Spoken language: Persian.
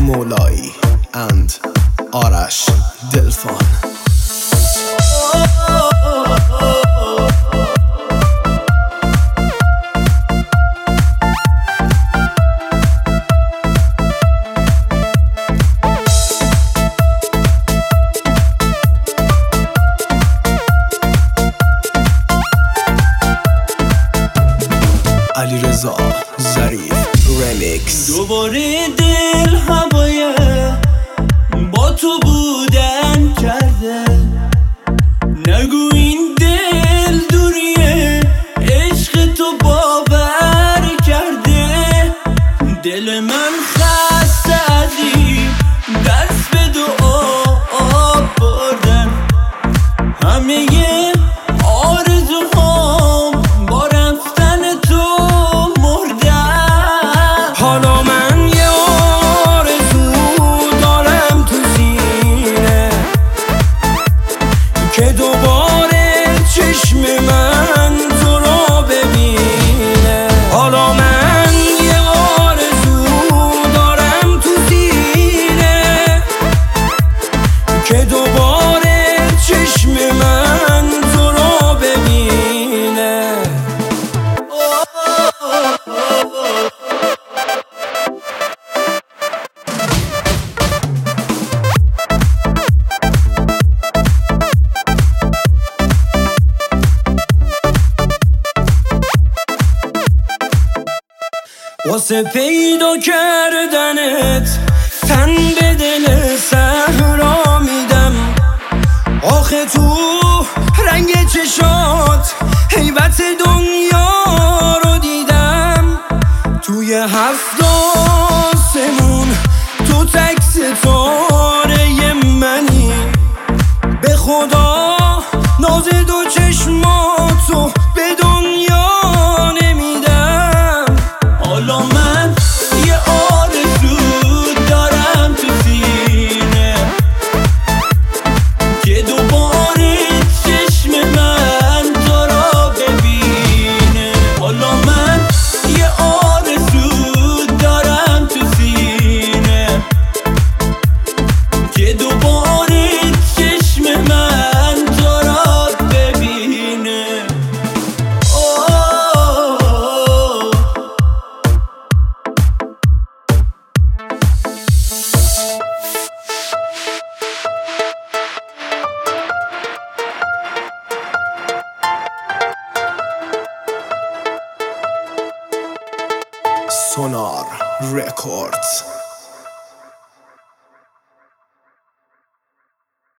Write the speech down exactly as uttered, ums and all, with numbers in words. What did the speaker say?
Molai and Arash Dilfan. علیرضا ظریف رمیکس. دوباره دل هوای با تو بودن کرده، نگو این دل دوریه، عشق تو باور کرده. دل من خسته ازی دست به دعا بردن، همه آرزوهام با رفتن تو مردن. حالا من یه آرزو دارم تو سینه که دوباره چشم من تو رو ببینه. حالا من یه آرزو دارم تو سینه که دوباره چشم من تو رو ببینه. واسه پیدا کردنت تن به دل صحرا میدم. آخه تو رنگ چشات هیبت دنیا رو دیدم. توی هفت آسمون تو تک ستاره منی، به خدا ناز دو چشماتو به دنیا نمیدم. حالا من یه آرزو دارم تو سینه که دوباره چشم من تو را ببینه. حالا من یه آرزو دارم تو سینه که دوباره چشم من تو را ببینه. Sonar Records.